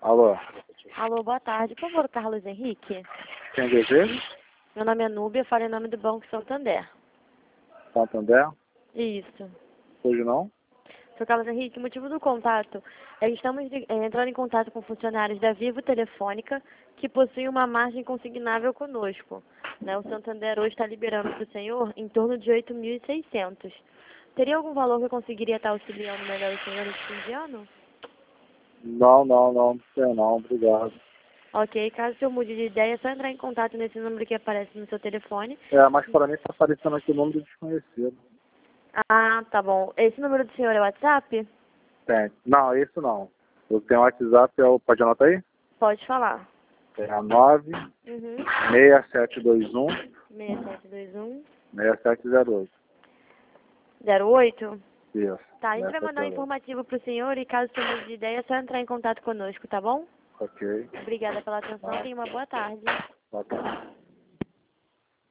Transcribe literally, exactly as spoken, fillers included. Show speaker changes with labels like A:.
A: Alô,
B: Alô, boa tarde. Por favor, Carlos Henrique.
A: quem deseja?
B: Meu nome é Núbia, falo em nome do Banco Santander.
A: Santander?
B: Isso.
A: Hoje não?
B: Sou Carlos Henrique, o motivo do contato é que estamos eh, entrando em contato com funcionários da Vivo Telefônica que possuem uma margem consignável conosco. Né? O Santander hoje está liberando para o senhor em torno de oito mil e seiscentos. Teria algum valor que eu conseguiria estar auxiliando melhor o senhor nesse fim de ano?
A: Não, não, não, não sei não, obrigado.
B: Ok, caso o senhor mude de ideia, é só entrar em contato nesse número que aparece no seu telefone.
A: É, mas para mim está aparecendo aqui o nome do desconhecido.
B: Ah, tá bom. Esse número do senhor é o WhatsApp?
A: Tem. Não, isso não. Eu tenho WhatsApp, é o... pode anotar aí?
B: Pode falar.
A: É a nove
B: Uhum.
A: seis sete dois um
B: seis sete dois um
A: seis sete zero oito.
B: zero oito?
A: Isso.
B: Tá, a gente vai
A: seis sete
B: mandar um
A: zero oito.
B: informativo pro senhor e caso o senhor mude de ideia, é só entrar em contato conosco, tá bom?
A: Ok.
B: Obrigada pela atenção, tenha uma boa tarde.